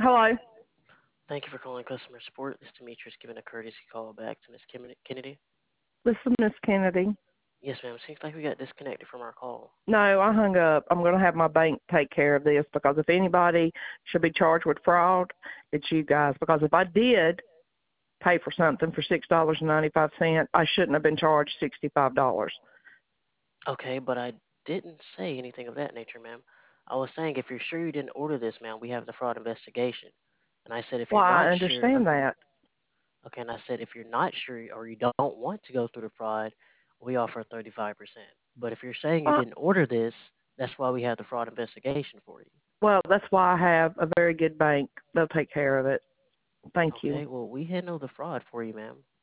Hello. Thank you for calling customer support. This is Demetrius giving a courtesy call back to Miss Kennedy. This is Miss Kennedy. Yes, ma'am. Seems like we got disconnected from our call. No, I hung up. I'm going to have my bank take care of this because if anybody should be charged with fraud, it's you guys. Because if I did pay for something for $6.95, I shouldn't have been charged $65. Okay, but I didn't say anything of that nature, ma'am. I was saying if you're sure you didn't order this, ma'am, we have the fraud investigation. And I said if Well, you're I not sure, understand that. okay, and I said if you're not sure or you don't want to go through the fraud, we offer 35%. But if you're saying you Well, didn't order this, that's why we have the fraud investigation for you. well, that's why I have a very good bank. They'll take care of it. Thank you. Okay, well, we handle the fraud for you, ma'am.